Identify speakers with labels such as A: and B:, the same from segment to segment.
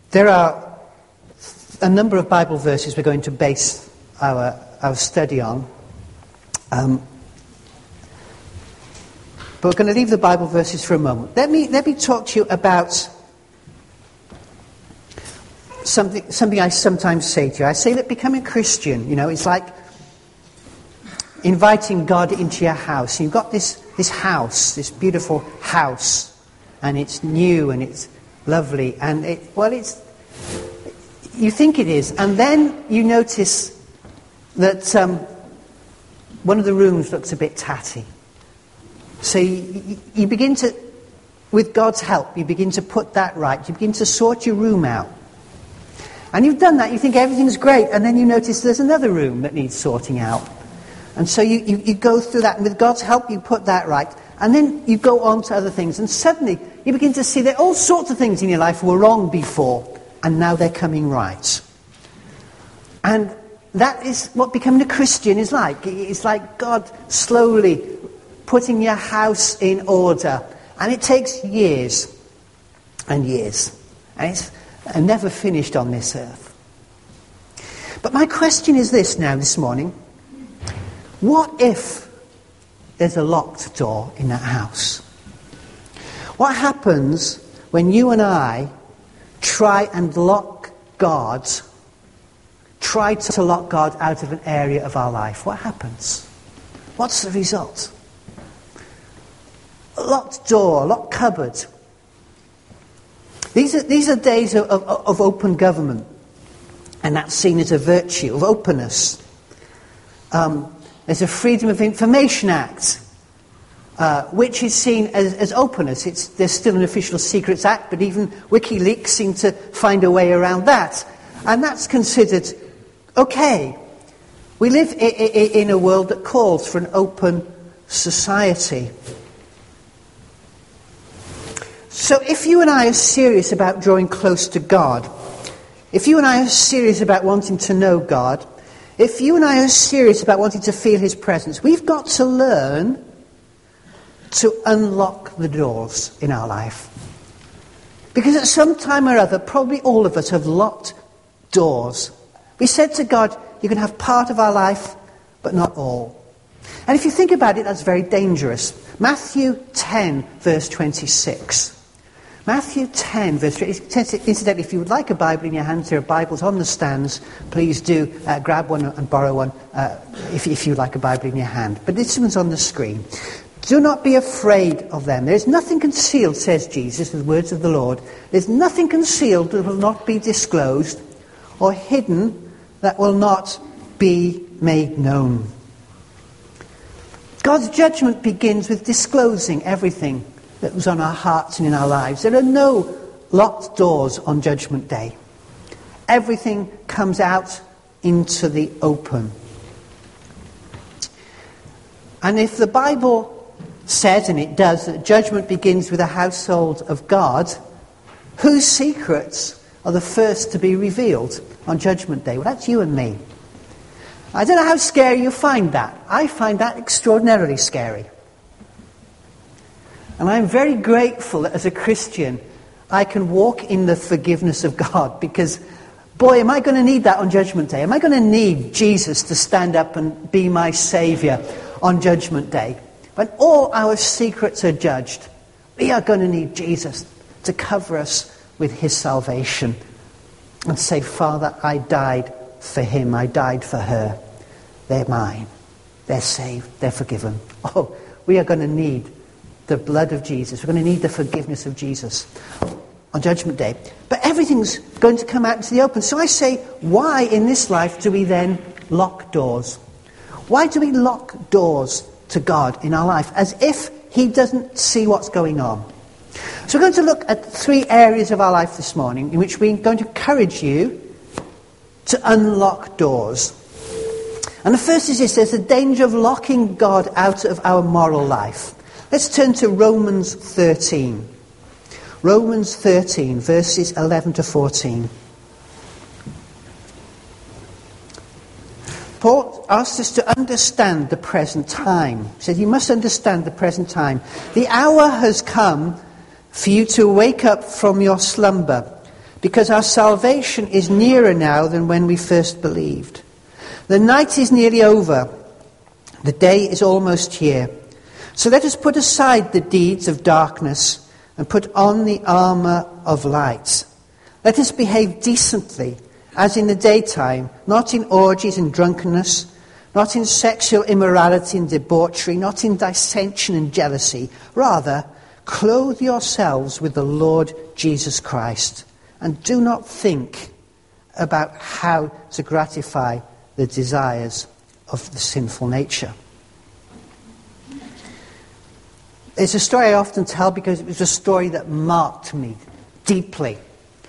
A: There are a number of Bible verses we're going to base our study on. But we're going to leave the Bible verses for a moment. Let me talk to you about something I sometimes say to you. I say that becoming a Christian, it's like inviting God into your house. You've got this house, this beautiful house, and it's new and it's lovely, and you think it is, and then you notice that one of the rooms looks a bit tatty. So you begin to, with God's help, you begin to put that right. You begin to sort your room out. And you've done that, you think everything's great, and then you notice there's another room that needs sorting out. And so you go through that, and with God's help you put that right. And then you go on to other things, and suddenly you begin to see that all sorts of things in your life were wrong before, and now they're coming right. And that is what becoming a Christian is like. It's like God slowly putting your house in order. And it takes years and years. And it's never finished on this earth. But my question is this morning. What if there's a locked door in that house? What happens when you and I try to lock God out of an area of our life? What happens? What's the result? A locked door, a locked cupboard. These are days of open government, and that's seen as a virtue of openness. There's a Freedom of Information Act, which is seen as openness. There's still an Official Secrets Act, but even WikiLeaks seem to find a way around that. And that's considered okay. We live in a world that calls for an open society. So if you and I are serious about drawing close to God, if you and I are serious about wanting to know God, if you and I are serious about wanting to feel His presence, we've got to learn to unlock the doors in our life. Because at some time or other, probably all of us have locked doors. We said to God, you can have part of our life, but not all. And if you think about it, that's very dangerous. Matthew 10, verse 26. Matthew 10, verse 26. Incidentally, if you would like a Bible in your hands, there are Bibles on the stands. Please do grab one and borrow one if you like a Bible in your hand. But this one's on the screen. Do not be afraid of them. There is nothing concealed, says Jesus, the words of the Lord. There's nothing concealed that will not be disclosed, or hidden that will not be made known. God's judgment begins with disclosing everything that was on our hearts and in our lives. There are no locked doors on Judgment Day. Everything comes out into the open. And if the Bible says, and it does, that judgment begins with the household of God, whose secrets are the first to be revealed on Judgment Day? Well, that's you and me. I don't know how scary you find that. I find that extraordinarily scary. And I'm very grateful that as a Christian, I can walk in the forgiveness of God, because, boy, am I going to need that on Judgment Day. Am I going to need Jesus to stand up and be my Saviour on Judgment Day? When all our secrets are judged, we are going to need Jesus to cover us with His salvation and say, Father, I died for him, I died for her. They're mine. They're saved. They're forgiven. Oh, we are going to need the blood of Jesus. We're going to need the forgiveness of Jesus on Judgment Day. But everything's going to come out into the open. So I say, why in this life do we then lock doors? Why do we lock doors to God in our life as if He doesn't see what's going on? So we're going to look at 3 areas of our life this morning in which we're going to encourage you to unlock doors. And the first is this: there's a danger of locking God out of our moral life. Let's turn to Romans 13. Romans 13, verses 11 to 14. Paul asks us to understand the present time. He said, you must understand the present time. The hour has come for you to wake up from your slumber, because our salvation is nearer now than when we first believed. The night is nearly over. The day is almost here. So let us put aside the deeds of darkness and put on the armour of light. Let us behave decently, as in the daytime, not in orgies and drunkenness, not in sexual immorality and debauchery, not in dissension and jealousy. Rather, clothe yourselves with the Lord Jesus Christ, and do not think about how to gratify the desires of the sinful nature. It's a story I often tell because it was a story that marked me deeply.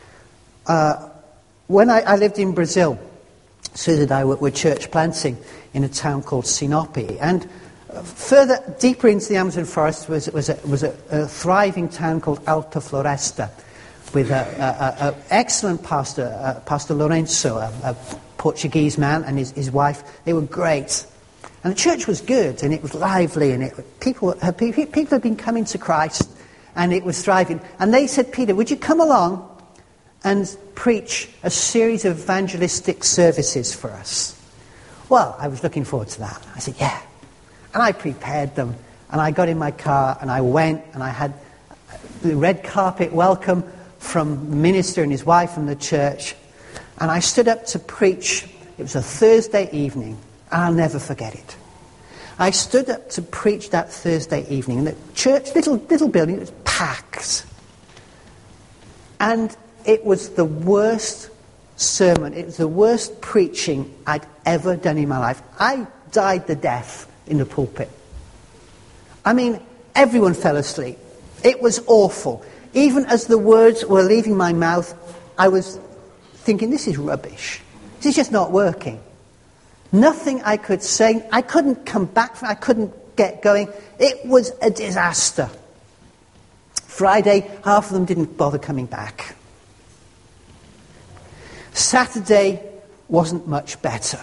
A: When I lived in Brazil, Susan and I were church planting in a town called Sinop. And further, deeper into the Amazon forest was a thriving town called Alta Floresta, with an excellent pastor, Pastor Lorenzo, a Portuguese man, and his wife. They were great. And the church was good, and it was lively, and people had been coming to Christ, and it was thriving. And they said, Peter, would you come along and preach a series of evangelistic services for us? Well, I was looking forward to that. I said, yeah. And I prepared them, and I got in my car, and I went, and I had the red carpet welcome from the minister and his wife and the church. And I stood up to preach. It was a Thursday evening, and I'll never forget it. I stood up to preach that Thursday evening, and the church, little building, it was packed. And it was the worst sermon, it was the worst preaching I'd ever done in my life. I died the death in the pulpit. I mean, everyone fell asleep. It was awful. Even as the words were leaving my mouth, I was thinking, this is rubbish. This is just not working. Nothing I could say. I couldn't come back from it. I couldn't get going. It was a disaster. Friday, half of them didn't bother coming back. Saturday wasn't much better.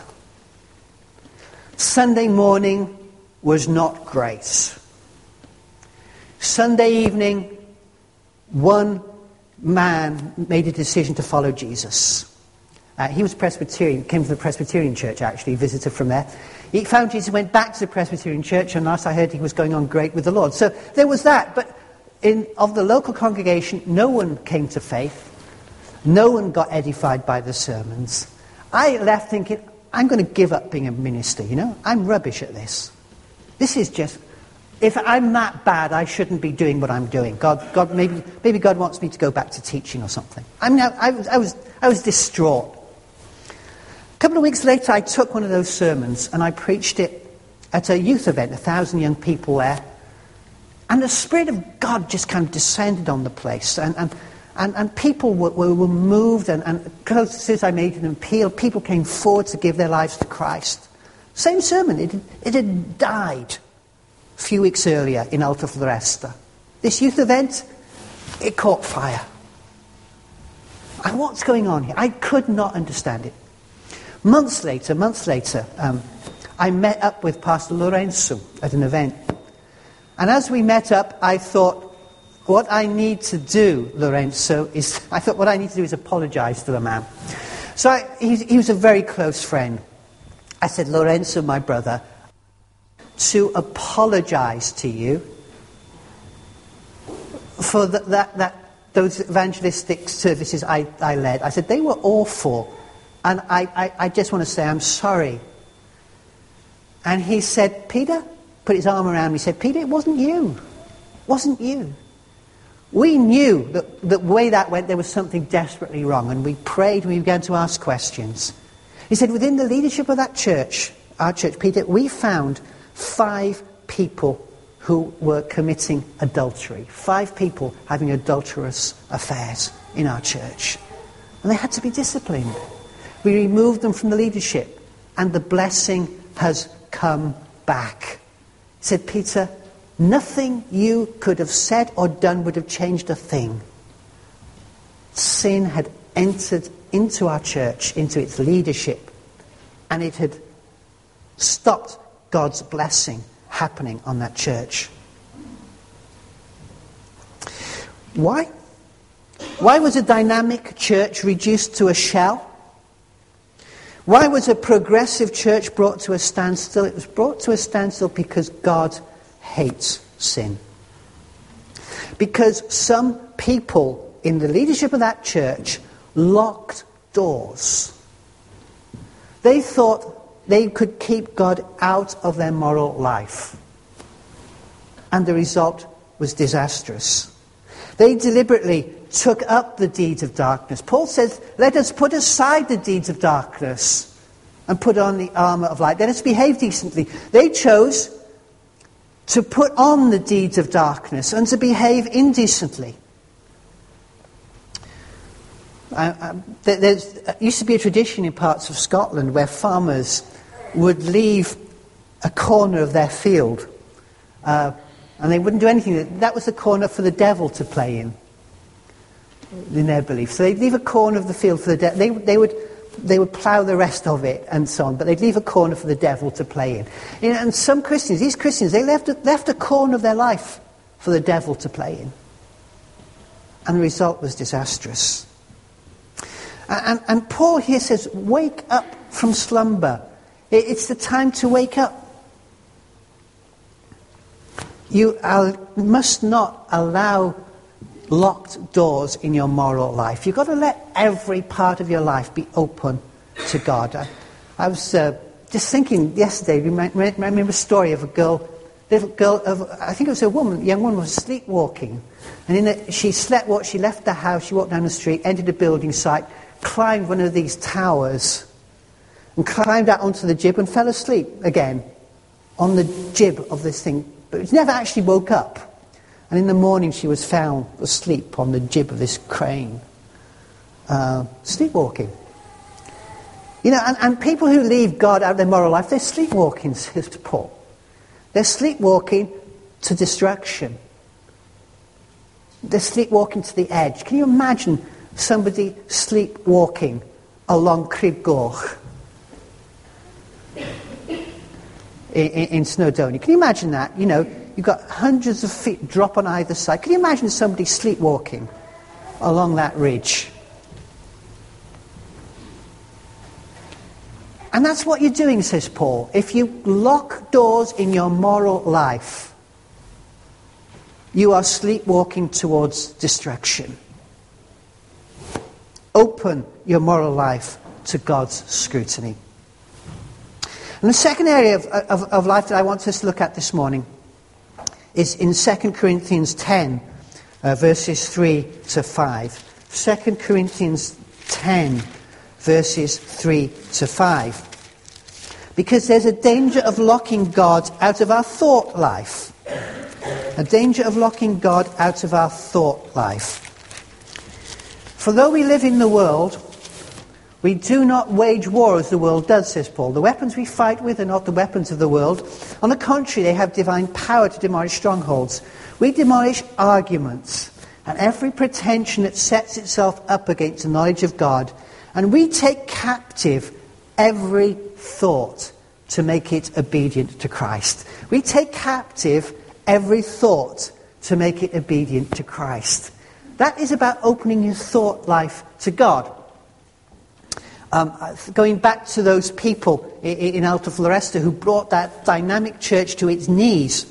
A: Sunday morning was not great. Sunday evening, one man made a decision to follow Jesus. He was Presbyterian, came from the Presbyterian church actually, a visitor from there. He found Jesus, went back to the Presbyterian church, and last I heard he was going on great with the Lord. So there was that, but of the local congregation, no one came to faith. No one got edified by the sermons. I left thinking, I'm going to give up being a minister, I'm rubbish at this. This is just, if I'm that bad, I shouldn't be doing what I'm doing. God, maybe God wants me to go back to teaching or something. I mean, I was distraught. A couple of weeks later, I took one of those sermons and I preached it at a youth event, 1,000 young people there. And the Spirit of God just kind of descended on the place. And people were moved, and close as soon as I made an appeal, people came forward to give their lives to Christ. Same sermon, it had died a few weeks earlier in Alta Floresta. This youth event, it caught fire. And what's going on here? I could not understand it. Months later, I met up with Pastor Lorenzo at an event. And as we met up, I thought, what I need to do, Lorenzo, is apologize to the man. So he was a very close friend. I said, Lorenzo, my brother, to apologize to you for those evangelistic services I led. I said, they were awful. And I just want to say I'm sorry. And he said, Peter, put his arm around me, he said, Peter, it wasn't you. It wasn't you. We knew that the way that went, there was something desperately wrong. And we prayed and we began to ask questions. He said, within the leadership of that church, our church, Peter, we found 5 people who were committing adultery. 5 people having adulterous affairs in our church. And they had to be disciplined. We removed them from the leadership, and the blessing has come back. He said, Peter, nothing you could have said or done would have changed a thing. Sin had entered into our church, into its leadership, and it had stopped God's blessing happening on that church. Why? Why was a dynamic church reduced to a shell? Why was a progressive church brought to a standstill? It was brought to a standstill because God hates sin. Because some people in the leadership of that church locked doors. They thought they could keep God out of their moral life. And the result was disastrous. They deliberately took up the deeds of darkness. Paul says, let us put aside the deeds of darkness and put on the armour of light. Let us behave decently. They chose to put on the deeds of darkness and to behave indecently. There used to be a tradition in parts of Scotland where farmers would leave a corner of their field and they wouldn't do anything. That was the corner for the devil to play in their belief. So they'd leave a corner of the field for the devil. They would plough the rest of it and so on, but they'd leave a corner for the devil to play in. And some Christians, these Christians, they left a corner of their life for the devil to play in. And the result was disastrous. And Paul here says, wake up from slumber. It's the time to wake up. You must not allow locked doors in your moral life. You've got to let every part of your life be open to God. I was just thinking yesterday, I remember a story of little girl, I think it was a young woman was sleepwalking. And she slept, she left the house, she walked down the street, entered a building site, climbed one of these towers, and climbed out onto the jib and fell asleep again on the jib of this thing. But she never actually woke up. And in the morning she was found asleep on the jib of this crane, sleepwalking. And people who leave God out of their moral life, they're sleepwalking, says Paul. They're sleepwalking to destruction. They're sleepwalking to the edge. Can you imagine somebody sleepwalking along Crib Goch in Snowdonia? Can you imagine that? You've got hundreds of feet drop on either side. Can you imagine somebody sleepwalking along that ridge? And that's what you're doing, says Paul. If you lock doors in your moral life, you are sleepwalking towards destruction. Open your moral life to God's scrutiny. And the second area of life that I want us to look at this morning is in 2 Corinthians 10, verses 3 to 5. 2 Corinthians 10, verses 3 to 5. Because there's a danger of locking God out of our thought life. A danger of locking God out of our thought life. For though we live in the world, we do not wage war as the world does, says Paul. The weapons we fight with are not the weapons of the world. On the contrary, they have divine power to demolish strongholds. We demolish arguments and every pretension that sets itself up against the knowledge of God. And we take captive every thought to make it obedient to Christ. We take captive every thought to make it obedient to Christ. That is about opening your thought life to God. Going back to those people in Alta Floresta who brought that dynamic church to its knees,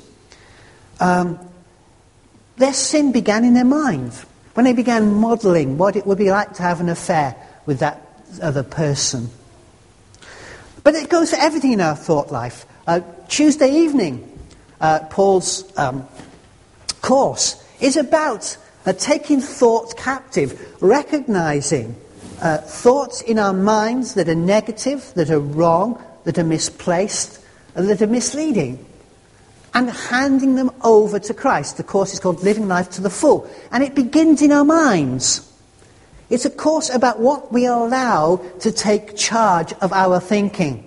A: their sin began in their minds when they began modelling what it would be like to have an affair with that other person. But it goes for everything in our thought life. Tuesday evening, Paul's course is about taking thoughts captive, recognising thoughts in our minds that are negative, that are wrong, that are misplaced, and that are misleading, and handing them over to Christ. The course is called Living Life to the Full, and it begins in our minds. It's a course about what we allow to take charge of our thinking.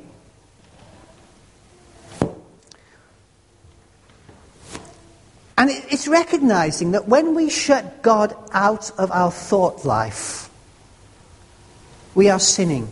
A: And it's recognising that when we shut God out of our thought life, we are sinning.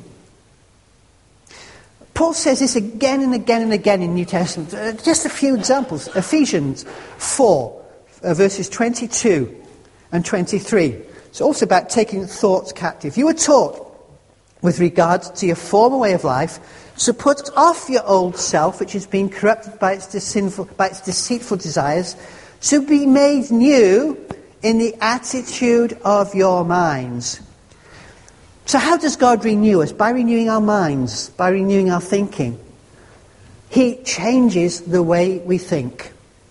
A: Paul says this again and again and again in the New Testament. Just a few examples. Ephesians 4, verses 22 and 23. It's also about taking thoughts captive. You were taught with regard to your former way of life, so put off your old self, which has been corrupted by its deceitful desires, to be made new in the attitude of your minds. So how does God renew us? By renewing our minds, by renewing our thinking. He changes the way we think.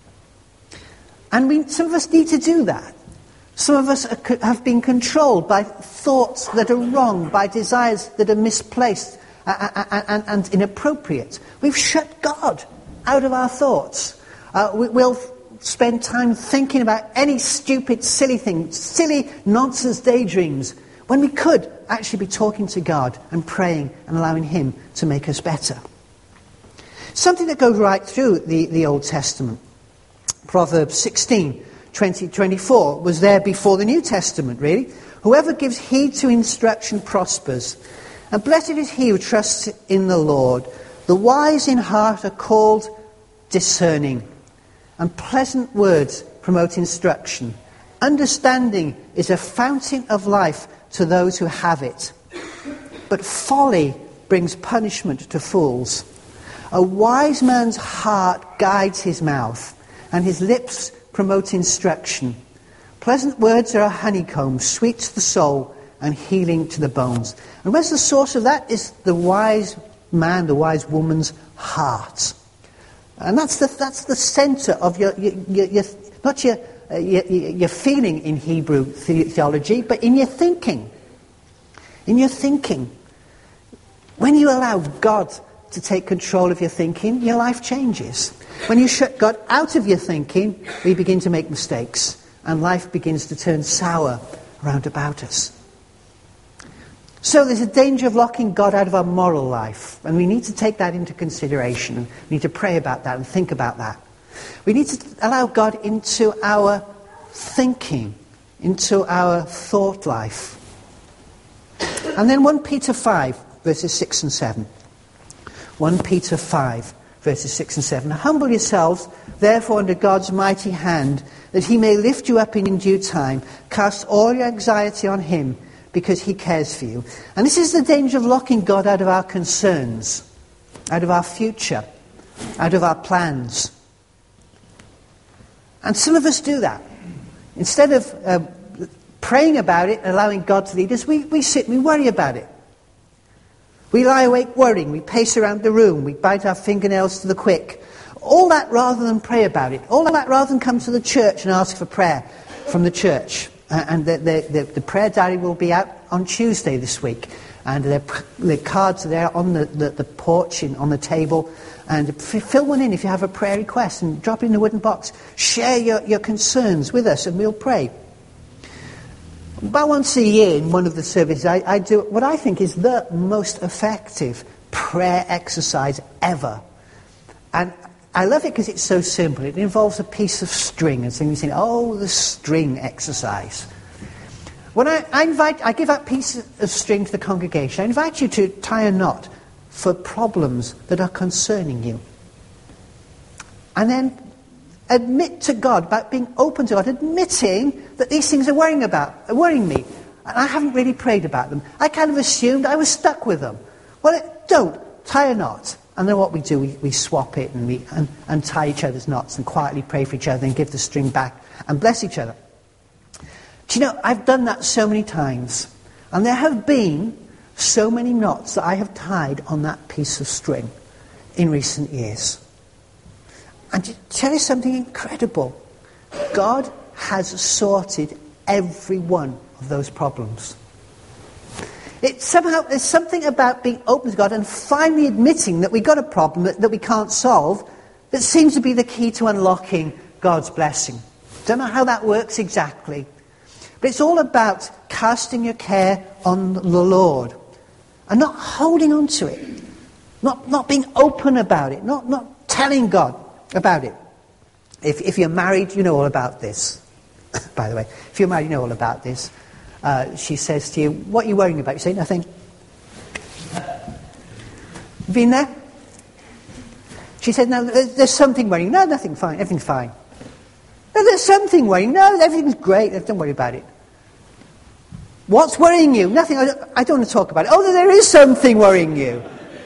A: And some of us need to do that. Some of us have been controlled by thoughts that are wrong, by desires that are misplaced and inappropriate. We've shut God out of our thoughts. We'll spend time thinking about any stupid, silly thing, silly, nonsense daydreams, when we could actually be talking to God and praying and allowing Him to make us better. Something that goes right through the Old Testament. Proverbs 16, 20-24 was there before the New Testament, really. Whoever gives heed to instruction prospers. And blessed is he who trusts in the Lord. The wise in heart are called discerning. And pleasant words promote instruction. Understanding is a fountain of life to those who have it. But folly brings punishment to fools. A wise man's heart guides his mouth, and his lips promote instruction. Pleasant words are a honeycomb, sweet to the soul and healing to the bones. And where's the source of that? Is the wise man, the wise woman's heart. And that's the centre of your not your feeling in Hebrew theology, but in your thinking. In your thinking. When you allow God to take control of your thinking, your life changes. When you shut God out of your thinking, we begin to make mistakes, and life begins to turn sour round about us. So there's a danger of locking God out of our moral life, and we need to take that into consideration. We need to pray about that and think about that. We need to allow God into our thinking, into our thought life. And then 1 Peter 5, verses 6 and 7. 1 Peter 5, verses 6 and 7. Humble yourselves, therefore, under God's mighty hand, that he may lift you up in due time. Cast all your anxiety on him, because he cares for you. And this is the danger of locking God out of our concerns, out of our future, out of our plans. And some of us do that. Instead of praying about it and allowing God to lead us, we sit and we worry about it. We lie awake worrying, we pace around the room, we bite our fingernails to the quick. All that rather than pray about it. All that rather than come to the church and ask for prayer from the church. And the prayer diary will be out on Tuesday this week. And the cards are there on the porch, on the table. And fill one in if you have a prayer request and drop it in the wooden box. Share your concerns with us and we'll pray. About once a year in one of the services, I do what I think is the most effective prayer exercise ever. And I love it because it's so simple. It involves a piece of string. And so you think, oh, the string exercise. When I give that piece of string to the congregation, I invite you to tie a knot for problems that are concerning you. And then admit to God, about being open to God, admitting that these things are worrying me. And I haven't really prayed about them. I kind of assumed I was stuck with them. Well, don't. Tie a knot. And then what we do, we swap it and we untie each other's knots and quietly pray for each other and give the string back and bless each other. Do you know, I've done that so many times. And there have been so many knots that I have tied on that piece of string in recent years. And to tell you something incredible, God has sorted every one of those problems. There's something about being open to God and finally admitting that we've got a problem that we can't solve that seems to be the key to unlocking God's blessing. Don't know how that works exactly. But it's all about casting your care on the Lord and not holding on to it. Not being open about it. Not telling God about it. If you're married, you know all about this. By the way, if you're married, you know all about this. She says to you, what are you worrying about? You say, nothing. Been there? She said, no, there's something worrying. No, nothing, fine, everything's fine. No, there's something worrying. No, everything's great, don't worry about it. What's worrying you? Nothing. I don't want to talk about it. Oh, there is something worrying you.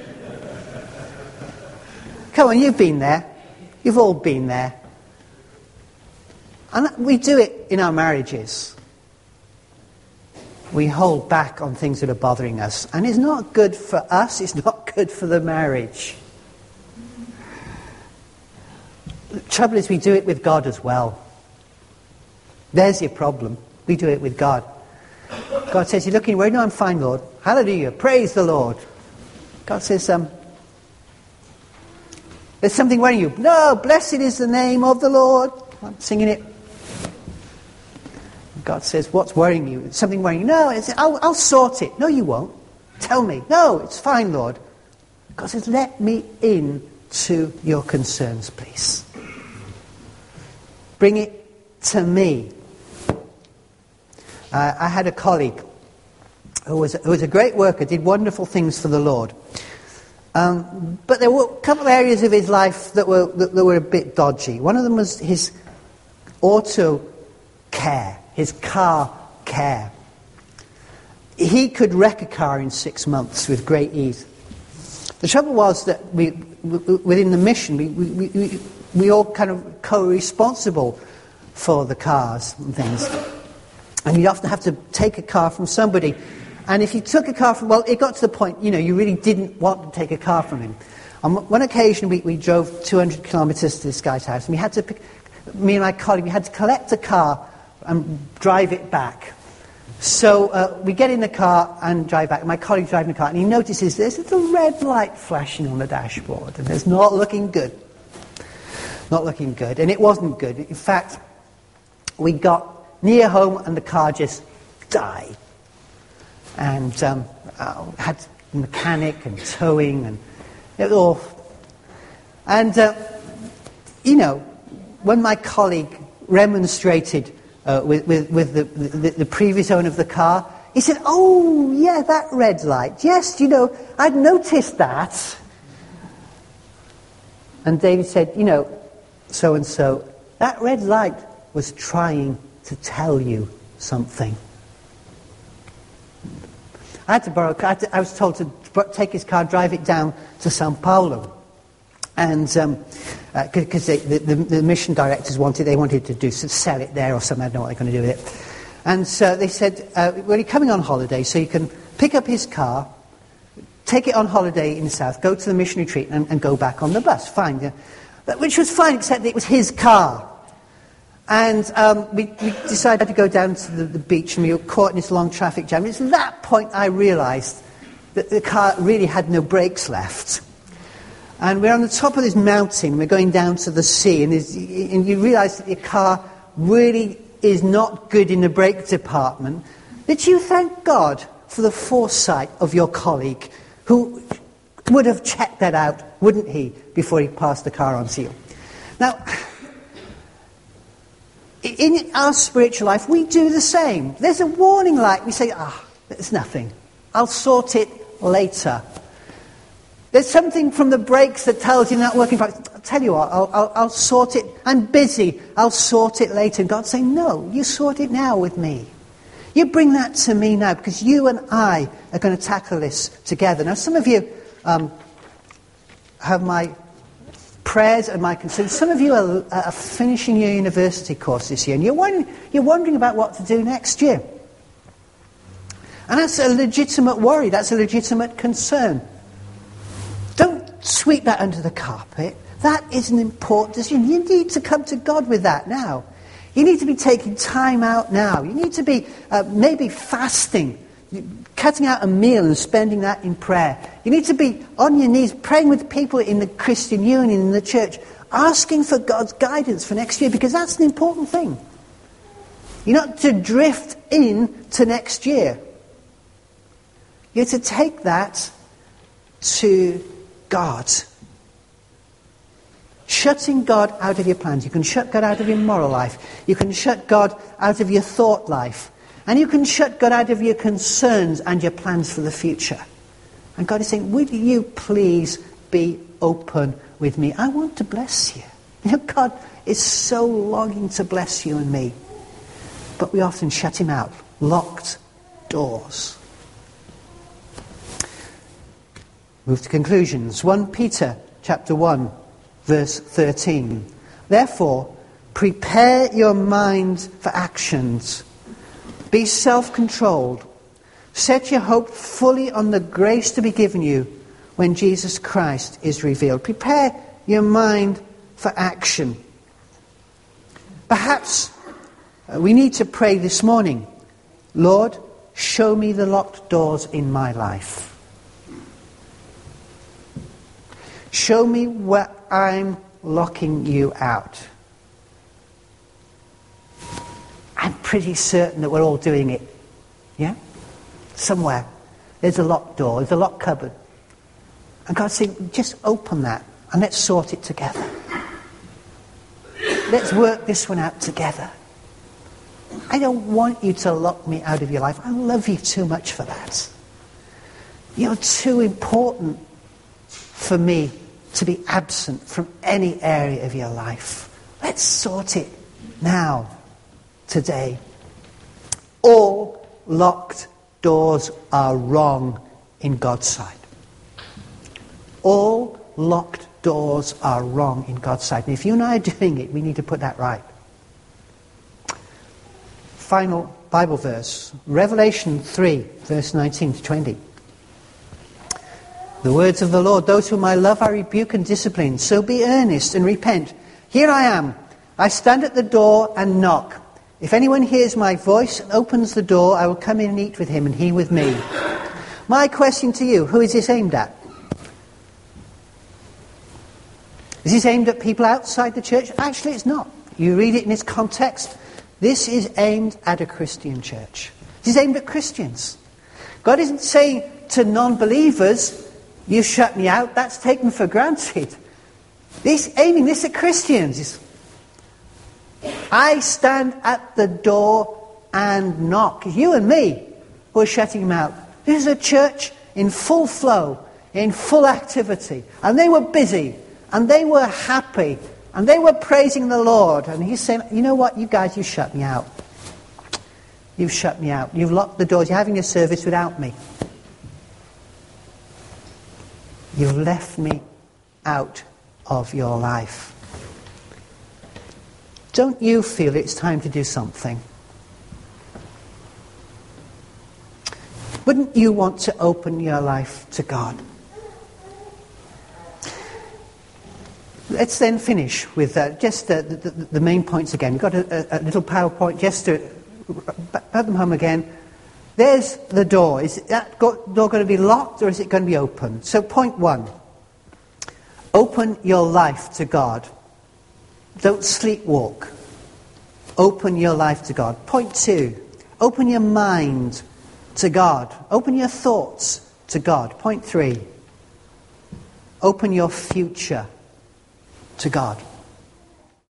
A: Come on, you've been there. You've all been there. And we do it in our marriages. We hold back on things that are bothering us. And it's not good for us. It's not good for the marriage. The trouble is we do it with God as well. There's your problem. We do it with God. God says, you're looking worried? No, I'm fine, Lord. Hallelujah. Praise the Lord. God says, there's something worrying you. No, blessed is the name of the Lord. I'm singing it. God says, what's worrying you? Is something worrying you? No, I'll sort it. No, you won't. Tell me. No, it's fine, Lord. God says, let me in to your concerns, please. Bring it to me. I had a colleague who was a great worker, did wonderful things for the Lord. But there were a couple of areas of his life that were a bit dodgy. One of them was his auto care, his car care. He could wreck a car in 6 months with great ease. The trouble was that within the mission, we all kind of co-responsible for the cars and things. And you'd often have to take a car from somebody. And if you took a car from, it got to the point, you really didn't want to take a car from him. On one occasion, we drove 200 kilometres to this guy's house, and we had to me and my colleague, we had to collect a car and drive it back. So we get in the car and drive back. My colleague's driving the car, and he notices there's a little red light flashing on the dashboard, and it's not looking good. Not looking good. And it wasn't good. In fact, we got near home, and the car just died. And had mechanic and towing, and it was awful. And, when my colleague remonstrated with the previous owner of the car, he said, oh, yeah, that red light. Yes, I'd noticed that. And David said, so-and-so, that red light was trying to tell you something. I was told to take his car, drive it down to Sao Paulo. And because the mission directors wanted to sell it there or something. I don't know what they're going to do with it. And so they said, well, you're coming on holiday, so you can pick up his car, take it on holiday in the south, go to the mission retreat and go back on the bus. Fine. Yeah. Which was fine, except that it was his car. And we decided to go down to the beach, and we were caught in this long traffic jam. It's at that point I realised that the car really had no brakes left. And we're on the top of this mountain, we're going down to the sea, and you realise that your car really is not good in the brake department. Did you thank God for the foresight of your colleague, who would have checked that out, wouldn't he, before he passed the car on seal? Now, in our spiritual life, we do the same. There's a warning light. We say, it's nothing. I'll sort it later. There's something from the brakes that tells you you're not working. I'll tell you what, I'll sort it. I'm busy. I'll sort it later. And God's saying, no, you sort it now with me. You bring that to me now, because you and I are going to tackle this together. Now, some of you have my prayers and my concerns. Some of you are finishing your university course this year, and you're wondering about what to do next year. And that's a legitimate worry. That's a legitimate concern. Don't sweep that under the carpet. That is an important decision. You need to come to God with that now. You need to be taking time out now. You need to be maybe fasting, cutting out a meal and spending that in prayer. You need to be on your knees praying with people in the Christian Union, in the church, asking for God's guidance for next year, because that's an important thing. You're not to drift into next year. You're to take that to God. Shutting God out of your plans. You can shut God out of your moral life. You can shut God out of your thought life. And you can shut God out of your concerns and your plans for the future. And God is saying, will you please be open with me? I want to bless you. God is so longing to bless you and me. But we often shut him out, locked doors. Move to conclusions. 1 Peter chapter 1, verse 13. Therefore, prepare your minds for actions. Be self-controlled. Set your hope fully on the grace to be given you when Jesus Christ is revealed. Prepare your mind for action. Perhaps we need to pray this morning, Lord, show me the locked doors in my life. Show me where I'm locking you out. I'm pretty certain that we're all doing it. Yeah? Somewhere. There's a locked door. There's a locked cupboard. And God's saying, just open that and let's sort it together. Let's work this one out together. I don't want you to lock me out of your life. I love you too much for that. You're too important for me to be absent from any area of your life. Let's sort it now, today. All locked doors are wrong in God's sight. All locked doors are wrong in God's sight. And if you and I are doing it, we need to put that right. Final Bible verse, Revelation 3, verse 19 to 20. The words of the Lord, those whom I love I rebuke and discipline, so be earnest and repent. Here I am. I stand at the door and knock. If anyone hears my voice and opens the door, I will come in and eat with him and he with me. My question to you, who is this aimed at? Is this aimed at people outside the church? Actually, it's not. You read it in its context. This is aimed at a Christian church. This is aimed at Christians. God isn't saying to non-believers, you shut me out, that's taken for granted. He's aiming this at Christians. I stand at the door and knock. You and me who are shutting him out. This is a church in full flow, in full activity. And they were busy. And they were happy. And they were praising the Lord. And he's saying, you know what, you guys, you shut me out. You've shut me out. You've locked the doors. You're having a service without me. You've left me out of your life. Don't you feel it's time to do something? Wouldn't you want to open your life to God? Let's then finish with just the main points again. We've got a little PowerPoint just to put them home again. There's the door. Is that door going to be locked or is it going to be open? So point 1. Open your life to God. Don't sleepwalk. Open your life to God. Point 2. Open your mind to God. Open your thoughts to God. Point 3. Open your future to God.